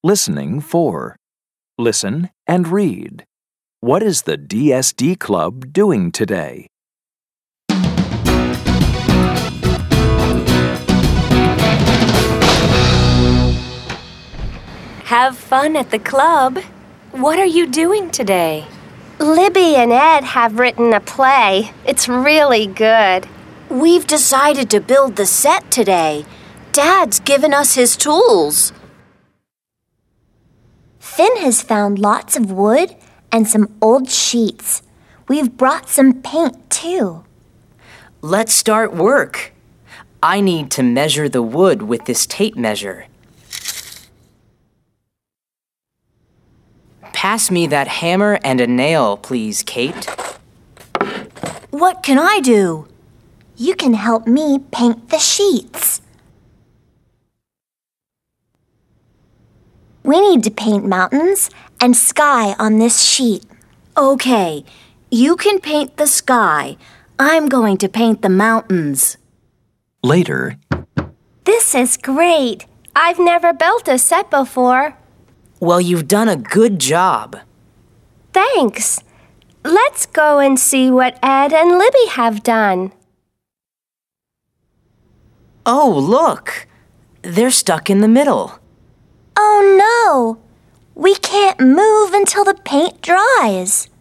Listening 4. Listen and read. What is the DSD Club doing today? Have fun at the club. What are you doing today? Libby and Ed have written a play. It's really good. We've decided to build the set today. Dad's given us his tools. Finn has found lots of wood and some old sheets. We've brought some paint, too. Let's start work. I need to measure the wood with this tape measure. Pass me that hammer and a nail, please, Kate. What can I do? You can help me paint the sheets. We need to paint mountains and sky on this sheet. Okay, you can paint the sky. I'm going to paint the mountains. Later. This is great. I've never built a set before. Well, you've done a good job. Thanks. Let's go and see what Ed and Libby have done. Oh, look. They're stuck in the middle. Oh, no. We can't move until the paint dries.